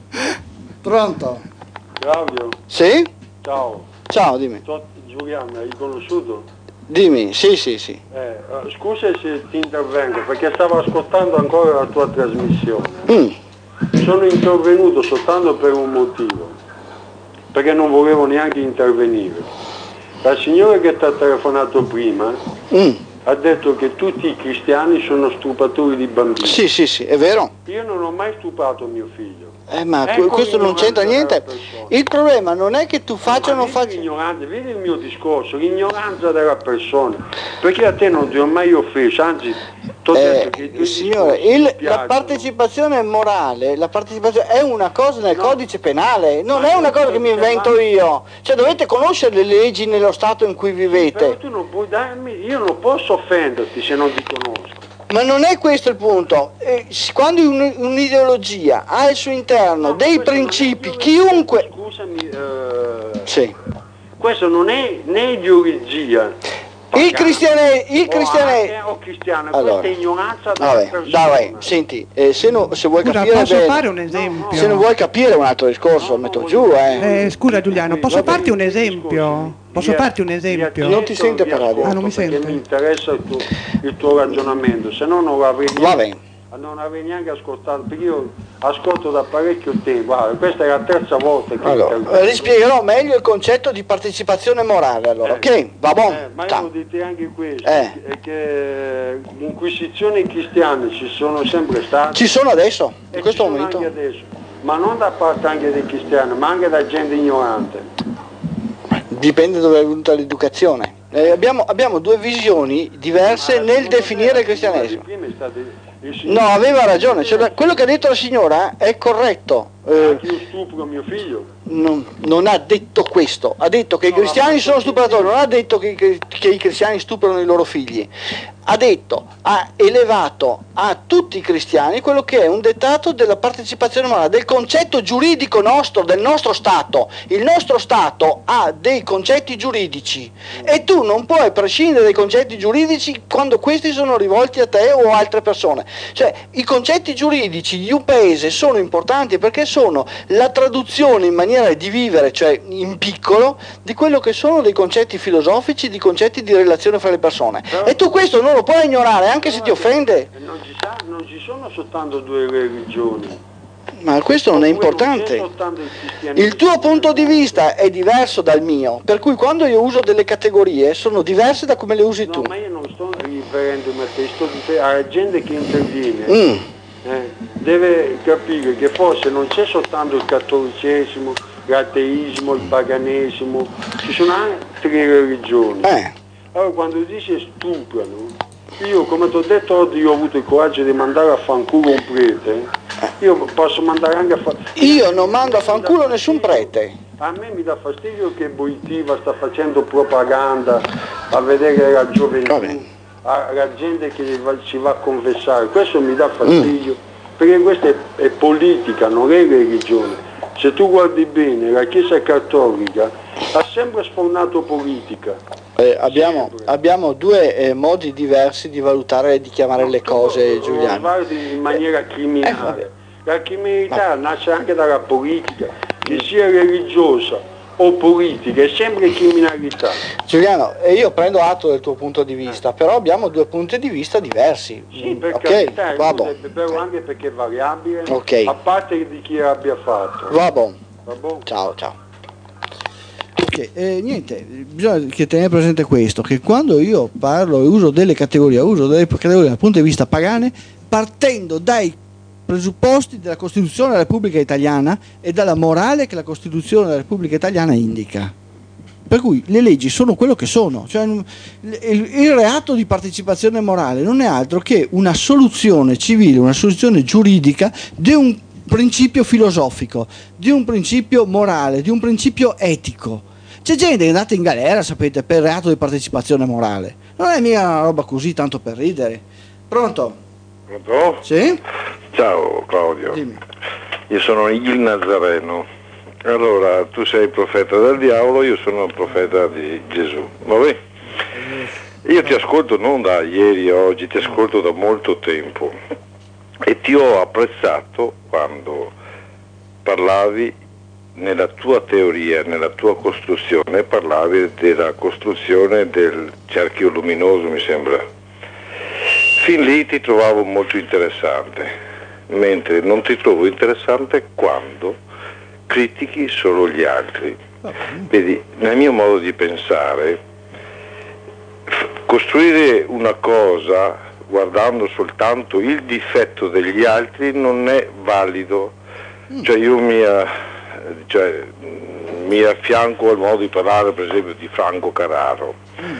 pronto? Claudio? Sì? Ciao. Ciao, dimmi. Sono Giuliano, hai conosciuto? Dimmi, sì, sì, sì. Eh, scusa se ti intervengo, perché stavo ascoltando ancora la tua trasmissione. Mm. Sono intervenuto soltanto per un motivo, perché non volevo neanche intervenire. La signora che ti ha telefonato prima mm. ha detto che tutti i cristiani sono stupratori di bambini. Sì, sì, sì, è vero. Io non ho mai stuprato mio figlio. Eh, ma Ecco questo non c'entra niente. Il problema non è che tu faccia o non faccia. L'ignoranza, vedi il mio discorso, l'ignoranza della persona. Perché a te non ti ho mai offeso, anzi ti ho detto che i tuoi signore, discorsi il, mi la piacciono. partecipazione morale, la partecipazione è una cosa nel No. codice penale, non Ma è io una cosa sto che mi invento dicendo- io. Cioè dovete conoscere le leggi nello stato in cui Però vivete. tu non puoi darmi, io non posso offenderti se non ti conosco. Ma non è questo il punto. Eh, s- quando un- un'ideologia ha al suo interno No, dei questo non è principi, ideologia. chiunque. Scusami, eh, Sì. questo non è né ideologia. Il cristiane- il cristiane- O, o cristiano, Allora. questa è ignoranza della Vabbè, persona. dai, senti, eh, se, no- se vuoi Scusa, capire posso bene- fare un esempio? se non vuoi capire un altro discorso, No, metto no, giù, voglio- eh. Eh, scusa Giuliano, posso Vabbè, farti un mi esempio? scusi. Posso Vi- farti un vi esempio? accetto, Non ti sente vi per radio. ascolto, Ah, non mi perché sente. mi interessa il tuo, il tuo ragionamento, se no non l'avrei Va neanche, bene. non avrei neanche ascoltato, perché io ascolto da parecchio tempo. Guarda, questa è la terza volta che Allora, intervengo. eh, rispiegherò meglio il concetto di partecipazione morale, allora, Eh, ok? Va buon? eh, ma io Ciao. devo dirti anche questo, Eh. è che inquisizioni cristiane ci sono sempre state. Ci sono adesso, e in questo ci sono momento. anche adesso, ma non da parte anche dei cristiani, ma anche da gente ignorante. Dipende dove è venuta l'educazione. Eh, abbiamo, abbiamo due visioni diverse Ma nel la definire il signora cristianesimo. prima è stato il signore- No, aveva ragione, cioè, quello che ha detto la signora è corretto. Eh, Anche io stupro mio figlio. non, non ha detto questo, ha detto che i No, cristiani ma- sono stupratori, non ha detto che, che- che i cristiani stuprano i loro figli, ha detto, ha elevato a tutti i cristiani quello che è un dettato della partecipazione morale, del concetto giuridico nostro, del nostro Stato. Il nostro Stato ha dei concetti giuridici e tu non puoi prescindere dai concetti giuridici quando questi sono rivolti a te o a altre persone. Cioè, i concetti giuridici di un paese sono importanti perché sono la traduzione in maniera di vivere, cioè in piccolo, di quello che sono dei concetti filosofici, di concetti di relazione fra le persone. E tu questo non lo puoi ignorare, anche se ti offende. Non ci, sa- non ci sono soltanto due religioni. Ma questo non è Oppure Non c'è importante. soltanto il cristianesimo. Il tuo punto di vista è diverso dal mio, per cui quando io uso delle categorie sono diverse da come le usi No, tu. ma io non sto riferendomi a te, sto rifer- alla gente che interviene. Mm. Eh, deve capire che forse non c'è soltanto il cattolicesimo, l'ateismo, il paganesimo, ci sono altre religioni. Eh. Allora quando dice stuprano, io come ti ho detto oggi io ho avuto il coraggio di mandare a fanculo un prete, io posso mandare anche a fanculo. Io non mando a fanculo nessun prete. A me mi dà fastidio che Boitiva sta facendo propaganda a vedere la gioventù, alla gente che va- ci va a confessare, questo mi dà fastidio, perché questa è, è politica, non è religione. Se tu guardi bene, la Chiesa Cattolica ha sempre sfornato politica. Eh, abbiamo, abbiamo due eh, modi diversi di valutare e di chiamare le cose, Giuliano. In maniera criminale. Eh, la criminalità Ma... nasce anche dalla politica, che sia religiosa o politica, è sempre criminalità. Giuliano, io prendo atto del tuo punto di vista, però abbiamo due punti di vista diversi. Sì, per okay, carità, però anche perché è variabile, okay. A parte di chi l'abbia fatto. Va buon. Va bon. Ciao, ciao. Ok, eh, niente, bisogna che tenere presente questo, che quando io parlo e uso delle categorie, uso delle categorie dal punto di vista pagane, partendo dai presupposti della Costituzione della Repubblica Italiana e dalla morale che la Costituzione della Repubblica Italiana indica. Per cui le leggi sono quello che sono, cioè il, il reato di partecipazione morale non è altro che una soluzione civile, una soluzione giuridica di un principio filosofico, di un principio morale, di un principio etico. C'è gente che è andata in galera, sapete, per reato di partecipazione morale. Non è mica una roba così, tanto per ridere. Pronto? Pronto? Sì? Ciao Claudio. Dimmi. Io sono il Nazareno. Allora, tu sei il profeta del diavolo, io sono il profeta di Gesù. Vabbè? Io ti ascolto non da ieri a oggi, ti ascolto da molto tempo. E ti ho apprezzato quando parlavi nella tua teoria, nella tua costruzione, parlavi della costruzione del cerchio luminoso, mi sembra. Fin lì ti trovavo molto interessante, mentre non ti trovo interessante quando critichi solo gli altri. Vedi, nel mio modo di pensare, f- costruire una cosa guardando soltanto il difetto degli altri non è valido. Cioè io mi... Cioè, mi affianco al modo di parlare per esempio di Franco Carraro.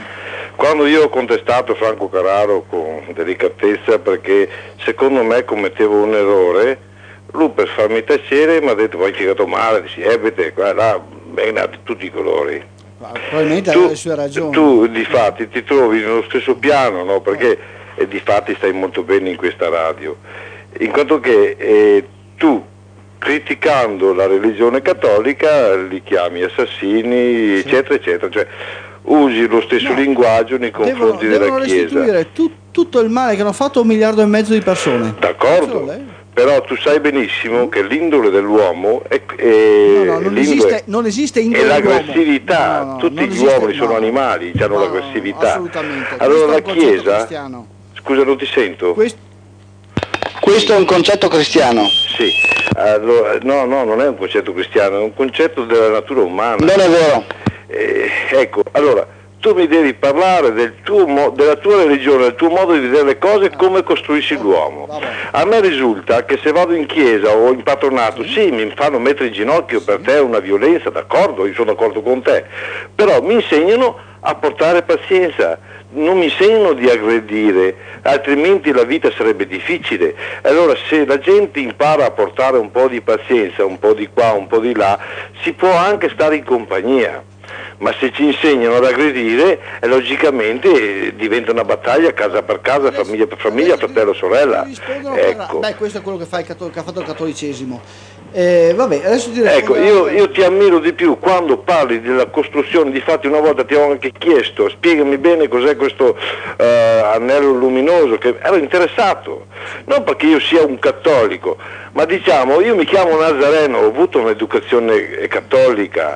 Quando io ho contestato Franco Carraro con delicatezza perché secondo me commettevo un errore, lui per farmi tacere mi ha detto poi figato male, si ebete, qua là, bene a tutti i colori. Probabilmente aveva le sue ragioni. Tu difatti ti trovi nello stesso piano, no? Perché eh, difatti stai molto bene in questa radio, in quanto che eh, tu criticando la religione cattolica li chiami assassini, sì, eccetera eccetera, cioè usi lo stesso no, linguaggio nei confronti devono, della devono Chiesa. Devono restituire tu, tutto il male che hanno fatto un miliardo e mezzo di persone. D'accordo, però tu sai benissimo che l'indole dell'uomo è, è, no, no, non, esiste, non esiste indole è l'aggressività, no, no, tutti gli uomini sono animali, hanno no, l'aggressività. Assolutamente. Allora la Chiesa, scusa non ti sento. Questo, questo è un concetto cristiano. Sì, allora, no, no, non è un concetto cristiano, è un concetto della natura umana. Non è vero. Eh, ecco, allora, tu mi devi parlare del tuo mo- della tua religione, del tuo modo di vedere le cose, come costruisci l'uomo. A me risulta che se vado in chiesa o in patronato, sì, mi fanno mettere in ginocchio, per te è una violenza, d'accordo, io sono d'accordo con te, però mi insegnano a portare pazienza, non mi insegnano di aggredire, altrimenti la vita sarebbe difficile. Allora se la gente impara a portare un po' di pazienza, un po' di qua, un po' di là, si può anche stare in compagnia. Ma se ci insegnano ad aggredire, eh, logicamente eh, diventa una battaglia casa per casa, adesso, famiglia per famiglia, fratello sorella. Ecco. Beh, questo è quello che, fa il catto- che ha fatto il cattolicesimo. Eh, vabbè, adesso ti ecco, io, io ti ammiro di più quando parli della costruzione. Difatti una volta ti ho anche chiesto, spiegami bene cos'è questo uh, anello luminoso, che ero interessato, non perché io sia un cattolico, ma diciamo, io mi chiamo Nazareno, ho avuto un'educazione cattolica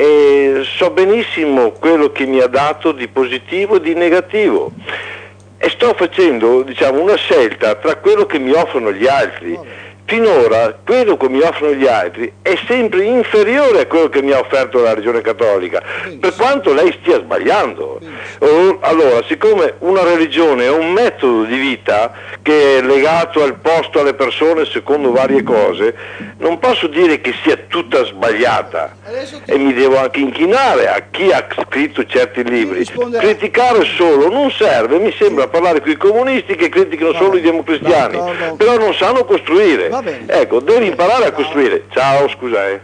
e so benissimo quello che mi ha dato di positivo e di negativo, e sto facendo, diciamo, una scelta tra quello che mi offrono gli altri. Finora quello che mi offrono gli altri è sempre inferiore a quello che mi ha offerto la religione cattolica, per quanto lei stia sbagliando. Allora, siccome una religione è un metodo di vita che è legato al posto, alle persone, secondo varie cose, non posso dire che sia tutta sbagliata e mi devo anche inchinare a chi ha scritto certi libri. Criticare solo non serve, mi sembra parlare con i comunisti che criticano solo i democristiani, però non sanno costruire. Ecco, devi imparare a costruire. Ciao, scusa eh.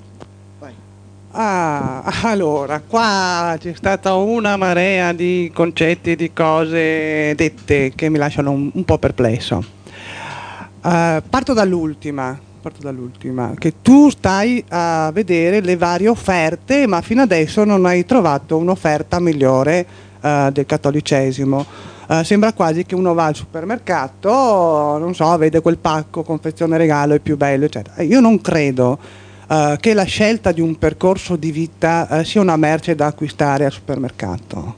Ah, allora, qua c'è stata una marea di concetti, di cose dette che mi lasciano un, un po' perplesso. Uh, parto dall'ultima. parto dall'ultima, che tu stai a vedere le varie offerte, ma fino adesso non hai trovato un'offerta migliore uh, del cattolicesimo. Uh, sembra quasi che uno va al supermercato, non so, vede quel pacco, confezione regalo, è più bello, eccetera. Io non credo uh, che la scelta di un percorso di vita uh, sia una merce da acquistare al supermercato.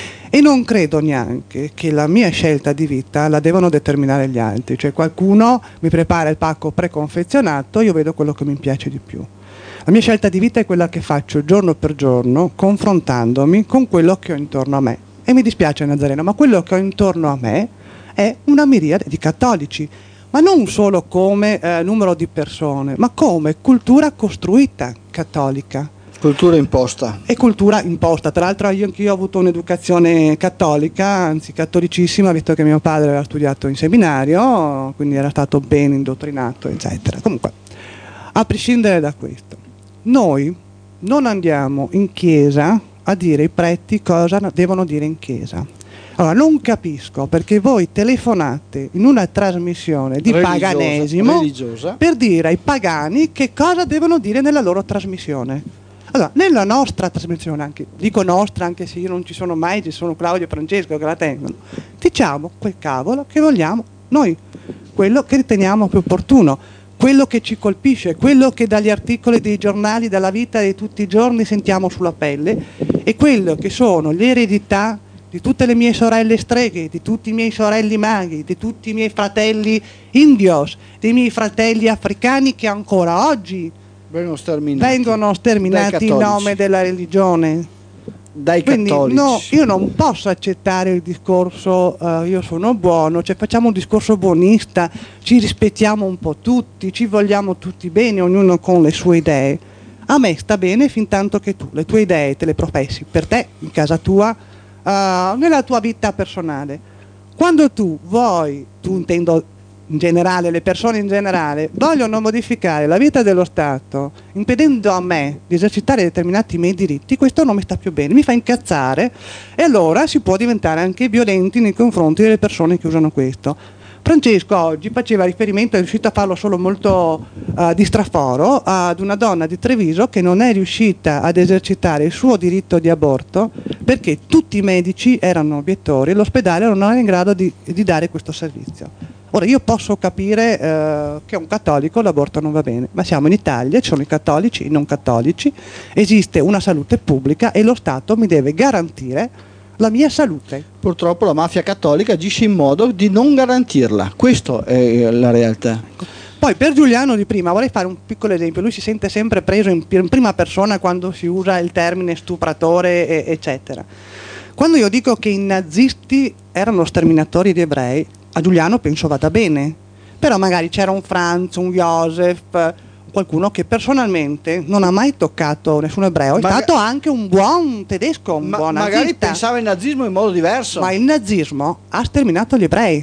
E non credo neanche che la mia scelta di vita la devono determinare gli altri, cioè qualcuno mi prepara il pacco preconfezionato, io vedo quello che mi piace di più. La mia scelta di vita è quella che faccio giorno per giorno, confrontandomi con quello che ho intorno a me. E mi dispiace Nazareno, ma quello che ho intorno a me è una miriade di cattolici, ma non solo come eh, numero di persone, ma come cultura costruita cattolica. Cultura imposta. E cultura imposta. Tra l'altro io anch'io ho avuto un'educazione cattolica, anzi cattolicissima, visto che mio padre aveva studiato in seminario, quindi era stato ben indottrinato, eccetera. Comunque, a prescindere da questo, noi non andiamo in chiesa a dire ai preti cosa devono dire in chiesa. Allora, non capisco perché voi telefonate in una trasmissione di religiosa, paganesimo religiosa. per dire ai pagani che cosa devono dire nella loro trasmissione. Allora, nella nostra trasmissione, anche, dico nostra anche se io non ci sono mai, ci sono Claudio e Francesco che la tengono, diciamo quel cavolo che vogliamo noi, quello che riteniamo più opportuno, quello che ci colpisce, quello che dagli articoli dei giornali, dalla vita di tutti i giorni sentiamo sulla pelle, e quello che sono le eredità di tutte le mie sorelle streghe, di tutti i miei sorelli maghi, di tutti i miei fratelli indios, dei miei fratelli africani che ancora oggi vengono sterminati, vengono sterminati in nome della religione. Dai Quindi, cattolici. No, io non posso accettare il discorso uh, io sono buono, cioè facciamo un discorso buonista, ci rispettiamo un po' tutti, ci vogliamo tutti bene, ognuno con le sue idee. A me sta bene fin tanto che tu le tue idee te le professi per te, in casa tua, uh, nella tua vita personale. Quando tu vuoi, tu intendo in generale, le persone in generale, vogliono modificare la vita dello Stato impedendo a me di esercitare determinati miei diritti, questo non mi sta più bene, mi fa incazzare, e allora si può diventare anche violenti nei confronti delle persone che usano questo. Francesco oggi faceva riferimento, è riuscito a farlo solo molto uh, di straforo, ad una donna di Treviso che non è riuscita ad esercitare il suo diritto di aborto perché tutti i medici erano obiettori e l'ospedale non era in grado di, di dare questo servizio. Ora io posso capire eh, che a un cattolico l'aborto non va bene, ma siamo in Italia, ci sono i cattolici e i non cattolici, esiste una salute pubblica e lo Stato mi deve garantire la mia salute. Purtroppo la mafia cattolica agisce in modo di non garantirla, questa è la realtà. Poi per Giuliano di prima vorrei fare un piccolo esempio, lui si sente sempre preso in, in prima persona quando si usa il termine stupratore e, eccetera. Quando io dico che i nazisti erano sterminatori di ebrei, a Giuliano penso vada bene, però magari c'era un Franz, un Joseph, qualcuno che personalmente non ha mai toccato nessun ebreo, è Maga- stato anche un buon tedesco, un ma- buon magari nazista. pensava il nazismo in modo diverso. Ma il nazismo ha sterminato gli ebrei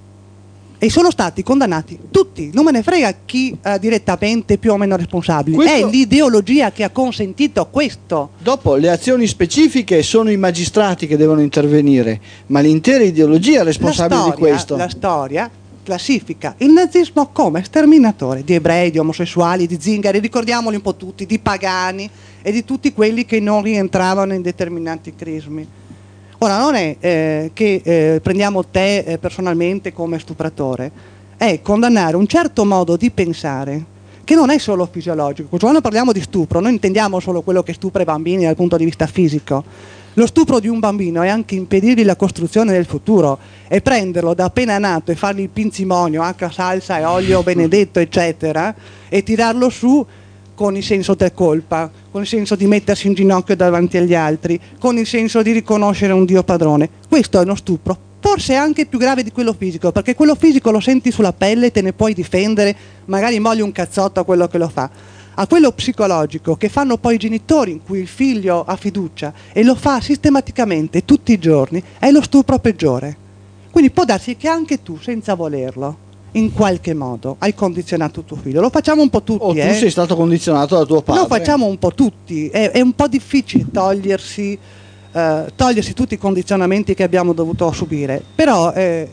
e sono stati condannati tutti, non me ne frega chi eh, direttamente più o meno responsabile, Questo... è l'ideologia che ha consentito questo. Dopo le azioni specifiche sono i magistrati che devono intervenire, ma l'intera ideologia è responsabile la storia, di questo. La storia classifica il nazismo come sterminatore di ebrei, di omosessuali, di zingari, ricordiamoli un po' tutti, di pagani e di tutti quelli che non rientravano in determinati crismi. Ora non è eh, che eh, prendiamo te eh, personalmente come stupratore, è condannare un certo modo di pensare che non è solo fisiologico. Quando parliamo di stupro non intendiamo solo quello che stupra i bambini dal punto di vista fisico. Lo stupro di un bambino è anche impedirgli la costruzione del futuro, è prenderlo da appena nato e fargli il pinzimonio, H salsa e olio benedetto eccetera, e tirarlo su con il senso del colpa, con il senso di mettersi in ginocchio davanti agli altri, con il senso di riconoscere un Dio padrone. Questo è uno stupro, forse anche più grave di quello fisico, perché quello fisico lo senti sulla pelle e te ne puoi difendere, magari mogli un cazzotto a quello che lo fa. A quello psicologico che fanno poi i genitori, in cui il figlio ha fiducia e lo fa sistematicamente tutti i giorni, è lo stupro peggiore. Quindi può darsi che anche tu, senza volerlo, in qualche modo hai condizionato tuo figlio. Lo facciamo un po' tutti. O tu eh? sei stato condizionato da tuo padre. Lo facciamo un po' tutti. È, è un po' difficile togliersi, eh, togliersi tutti i condizionamenti che abbiamo dovuto subire. Però eh,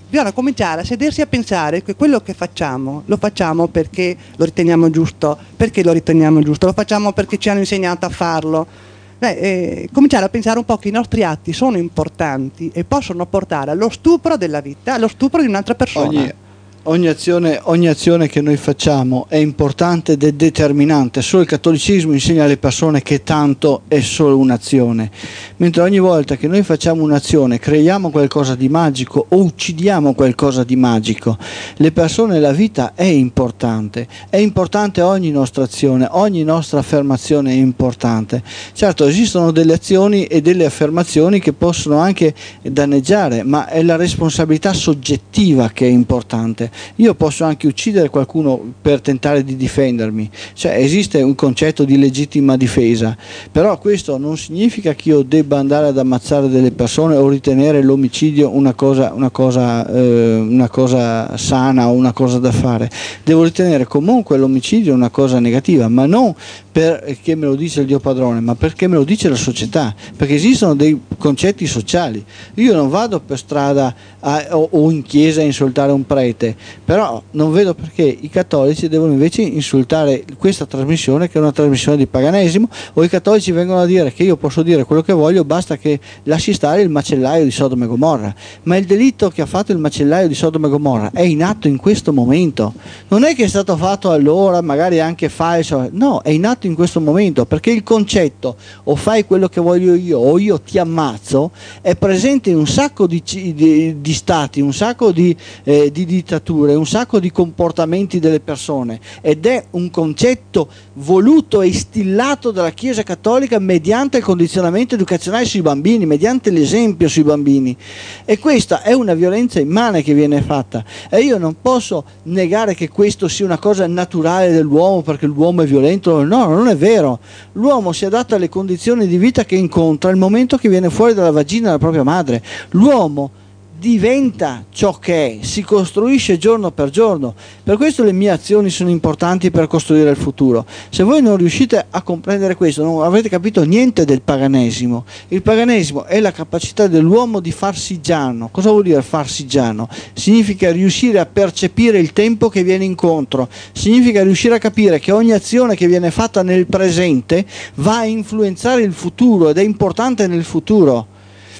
bisogna cominciare a sedersi a pensare che quello che facciamo lo facciamo perché lo riteniamo giusto, perché lo riteniamo giusto, lo facciamo perché ci hanno insegnato a farlo. Eh, eh, cominciare a pensare un po' che i nostri atti sono importanti e possono portare allo stupro della vita, allo stupro di un'altra persona. Ogni, ogni, azione, ogni azione che noi facciamo è importante ed è determinante. Solo il cattolicesimo insegna alle persone che tanto è solo un'azione, mentre ogni volta che noi facciamo un'azione creiamo qualcosa di magico o uccidiamo qualcosa di magico. Le persone, la vita è importante, è importante ogni nostra azione, ogni nostra affermazione è importante. Certo, esistono delle azioni e delle affermazioni che possono anche danneggiare, ma è la responsabilità soggettiva che è importante. Io posso anche uccidere qualcuno per tentare di difendermi, cioè esiste un concetto di legittima difesa, però questo non significa che io debba andare ad ammazzare delle persone o ritenere l'omicidio una cosa, una cosa, eh, una cosa sana o una cosa da fare. Devo ritenere comunque l'omicidio una cosa negativa, ma non perché me lo dice il Dio padrone, ma perché me lo dice la società, perché esistono dei concetti sociali. Io non vado per strada a, o, o in chiesa a insultare un prete, però non vedo perché i cattolici devono invece insultare questa trasmissione, che è una trasmissione di paganesimo, o i cattolici vengono a dire che io posso dire quello che voglio, basta che lasci stare il macellaio di Sodoma e Gomorra. Ma il delitto che ha fatto il macellaio di Sodoma e Gomorra è in atto in questo momento, non è che è stato fatto allora, magari anche falso, no, è in atto in questo momento, perché il concetto o fai quello che voglio io o io ti ammazzo è presente in un sacco di, di, di stati, un sacco di, eh, di dittature, un sacco di comportamenti delle persone, ed è un concetto voluto e instillato dalla Chiesa Cattolica mediante il condizionamento educazionale sui bambini, mediante l'esempio sui bambini, e questa è una violenza immane che viene fatta, e io non posso negare che questo sia una cosa naturale dell'uomo perché l'uomo è violento. No, non è vero. L'uomo si adatta alle condizioni di vita che incontra il momento che viene fuori dalla vagina della propria madre. L'uomo diventa ciò che è, si costruisce giorno per giorno. Per questo le mie azioni sono importanti per costruire il futuro. Se voi non riuscite a comprendere questo, non avrete capito niente del paganesimo. Il paganesimo è la capacità dell'uomo di farsi giano. Cosa vuol dire farsi giano? Significa riuscire a percepire il tempo che viene incontro, significa riuscire a capire che ogni azione che viene fatta nel presente va a influenzare il futuro ed è importante nel futuro.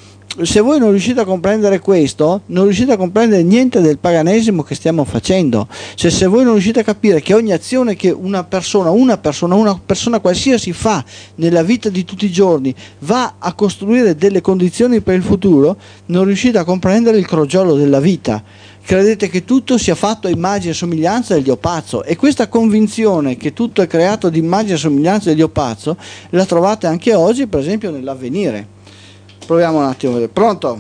Se voi non riuscite a comprendere questo, non riuscite a comprendere niente del paganesimo che stiamo facendo. Cioè, se voi non riuscite a capire che ogni azione che una persona, una persona, una persona qualsiasi fa nella vita di tutti i giorni va a costruire delle condizioni per il futuro, non riuscite a comprendere il crogiolo della vita. Credete che tutto sia fatto a immagine e somiglianza del Dio pazzo, e questa convinzione che tutto è creato di immagine e somiglianza del Dio pazzo la trovate anche oggi, per esempio, nell'Avvenire. Proviamo un attimo. Pronto?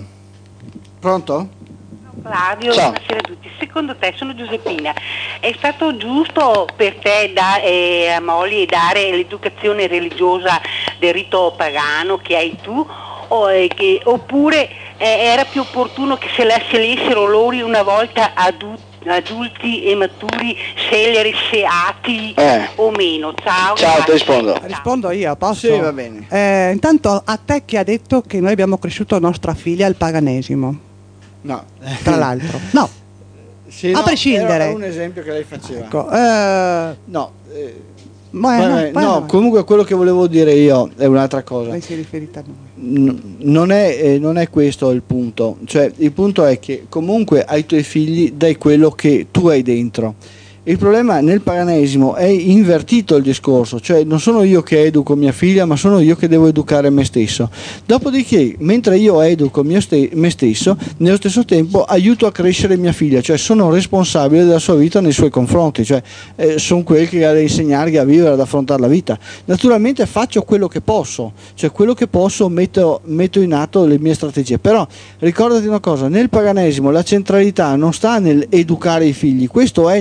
Pronto? Claudio, ciao. Buonasera a tutti. Secondo te, sono Giuseppina, è stato giusto per te da, eh, a Molly dare l'educazione religiosa del rito pagano che hai tu, o, eh, che, oppure eh, era più opportuno che se la scegliessero loro una volta adulti, adulti e maturi, scegliere se atei eh. o meno? Ciao. Ciao, ti rispondo. Rispondo io, posso? Sì, va bene. Eh, intanto a te che ha detto che noi abbiamo cresciuto nostra figlia al paganesimo. No. Tra l'altro. No. Sì, a no, prescindere. Era un esempio che lei faceva. Ecco, eh, no. Eh, ma vabbè, no, no, no, comunque quello che volevo dire io è un'altra cosa. lei si è riferita a noi. N- non, è, eh, non è questo il punto. Cioè, il punto è che comunque ai tuoi figli dai quello che tu hai dentro. Il problema nel paganesimo è invertito il discorso, cioè non sono io che educo mia figlia, ma sono io che devo educare me stesso. Dopodiché, mentre io educo mio ste- me stesso, nello stesso tempo aiuto a crescere mia figlia, cioè sono responsabile della sua vita nei suoi confronti, cioè eh, sono quel che deve insegnargli a vivere, ad affrontare la vita. Naturalmente faccio quello che posso, cioè quello che posso metto, metto in atto le mie strategie, però ricordati una cosa, nel paganesimo la centralità non sta nel educare i figli, questo è nel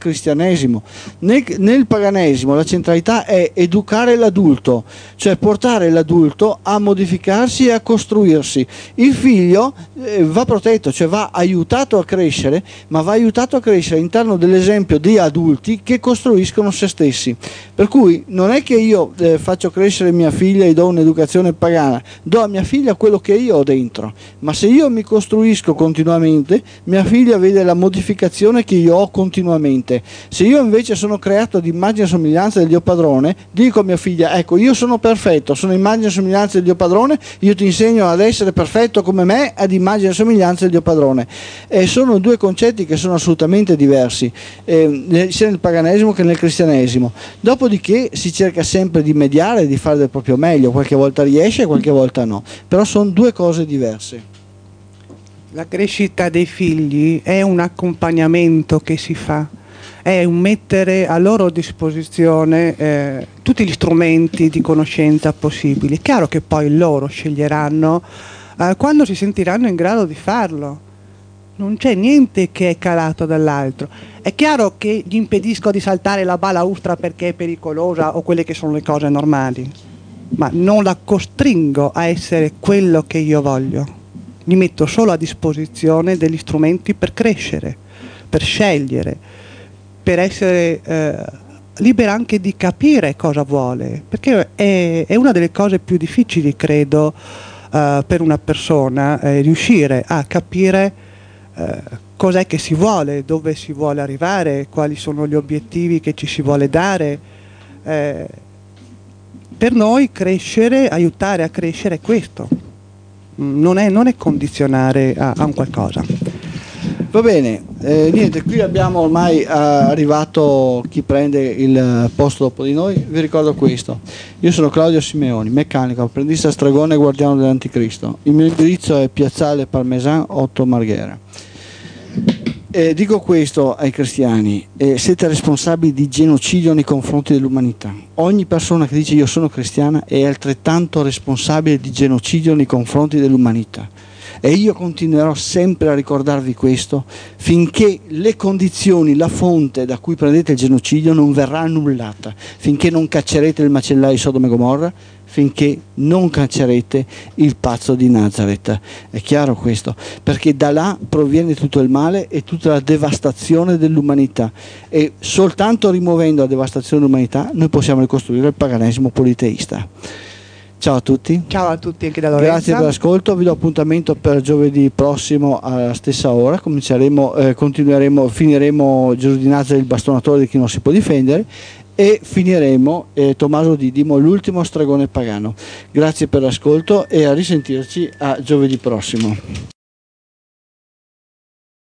cristianesimo. Nel, nel paganesimo la centralità è educare l'adulto, cioè portare l'adulto a modificarsi e a costruirsi. Il figlio eh, va protetto, cioè va aiutato a crescere, ma va aiutato a crescere all'interno dell'esempio di adulti che costruiscono se stessi. Per cui non è che io eh, faccio crescere mia figlia e do un'educazione pagana, do a mia figlia quello che io ho dentro, ma se io mi costruisco continuamente, mia figlia vede la modificazione che io ho continuamente. Se io invece sono creato ad immagine e somiglianza del Dio padrone, dico a mia figlia: ecco, io sono perfetto, sono immagine e somiglianza del Dio padrone, io ti insegno ad essere perfetto come me, ad immagine e somiglianza del Dio padrone. E sono due concetti che sono assolutamente diversi, eh, sia nel paganesimo che nel cristianesimo. Dopodiché si cerca sempre di mediare, di fare del proprio meglio, qualche volta riesce, qualche volta no, però sono due cose diverse. La crescita dei figli è un accompagnamento che si fa, è un mettere a loro disposizione eh, tutti gli strumenti di conoscenza possibili. È chiaro che poi loro sceglieranno eh, quando si sentiranno in grado di farlo. Non c'è niente che è calato dall'altro. È chiaro che gli impedisco di saltare la balaustra perché è pericolosa o quelle che sono le cose normali, ma non la costringo a essere quello che io voglio. Gli metto solo a disposizione degli strumenti per crescere, per scegliere, per essere eh, libera anche di capire cosa vuole, perché è, è una delle cose più difficili, credo, eh, per una persona, eh, riuscire a capire eh, cos'è che si vuole, dove si vuole arrivare, quali sono gli obiettivi che ci si vuole dare. Eh, per noi crescere, aiutare a crescere è questo. Non è, non è condizionare a, a un qualcosa. Va bene, eh, niente, qui abbiamo ormai eh, arrivato chi prende il posto dopo di noi. Vi ricordo questo: io sono Claudio Simeoni, meccanico, apprendista stregone e guardiano dell'Anticristo. Il mio indirizzo è Piazzale Parmesan otto Marghera. Eh, dico questo ai cristiani: eh, siete responsabili di genocidio nei confronti dell'umanità. Ogni persona che dice io sono cristiana è altrettanto responsabile di genocidio nei confronti dell'umanità, e io continuerò sempre a ricordarvi questo finché le condizioni, la fonte da cui prendete il genocidio non verrà annullata, finché non caccerete il macellaio di Sodoma e Gomorra, finché non caccerete il pazzo di Nazareth. È chiaro questo? Perché da là proviene tutto il male e tutta la devastazione dell'umanità, e soltanto rimuovendo la devastazione dell'umanità noi possiamo ricostruire il paganesimo politeista. Ciao a tutti. Ciao a tutti anche da Lorenza. Grazie per l'ascolto, vi do appuntamento per giovedì prossimo alla stessa ora. Cominceremo, eh, continueremo, finiremo Gesù di Nazareth, il bastonatore di chi non si può difendere, e finiremo eh, Tommaso Didimo, l'ultimo stregone pagano. Grazie per l'ascolto e a risentirci a giovedì prossimo.